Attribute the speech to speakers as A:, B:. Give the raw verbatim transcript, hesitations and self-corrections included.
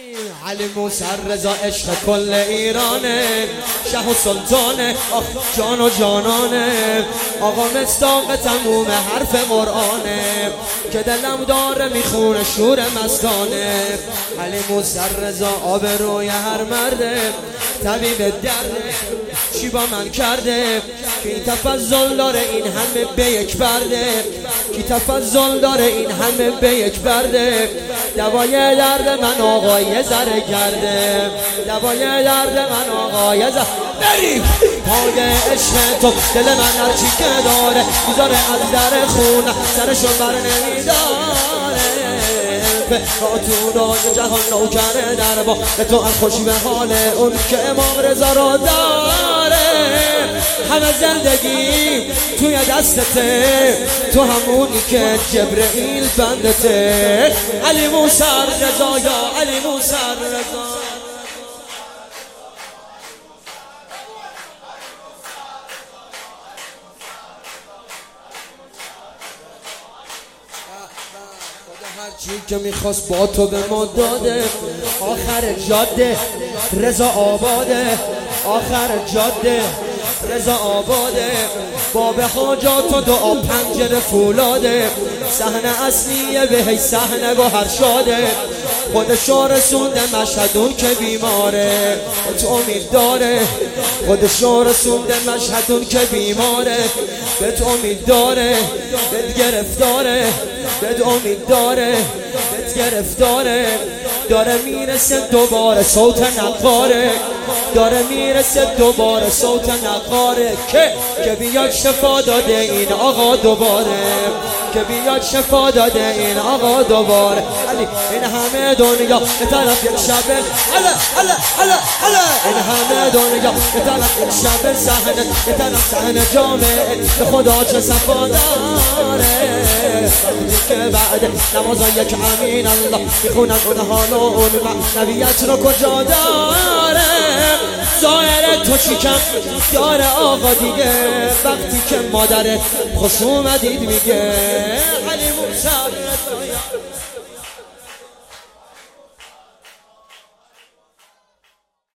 A: علی موسی رضا عشق کل ایرانه، شه و سلطانه، آخ جان و جانانه، آقا مصداق تموم حرف قرآنه که دلم داره میخونه شور مستانه. علی موسی رضا آبروی هر مرده، طبیب درده، چی با من کرده؟ کی تفضل داره این همه به یک برده، کی تفضل داره این همه به یک برده. دوای درد من آقای زره کرده، دوای درد من آقای زره. بریم پای عشق تو دل من هرچی که داره میذاره از در خونه سرشو بر نمیداره. به تو را جهان نوکره در با به تو از خوشی به حال اون که امام رضا را داره. همه زندگی توی دستته، تو همونی که جبرئیل بندته. علی موسی رضا یا علی موسی رضا. هرچی که میخواست با تو به ما داده، آخر جاده رضا آباده، آخر جاده رضا آباده. باب حاجات و دعا پنجره فولاده، صحنه اصلیه به هی صحنه گوهر شاده. خودشو رسونده مشهدون که بیماره، تو امید داره. خودشو رسونده مشهدون که بیماره، به تو امید داره، بهت گرفتاره، بهت امید داره، بهت گرفتاره. داره میرسه دوباره صوت نقاره، داره میرسه دوباره صوت نقاره که که بیاد شفا داده این آقا دوباره، که بیاد شفا داده این آقا دوباره. علی این همه دنیا به طرف یک شبه، هلا هلا هلا هلا. این همه دنیا به طرف یک شبه صحنه، به طرف صحنه جامعه به خدا چه صفا داره. که بعد نمازا یک امین الله میخونن اون حال و اون معنویت رو کجا داره. ظاهر تو چیکم داره آقا دیگه، وقتی که مادر خصومت دید میگه علی موسی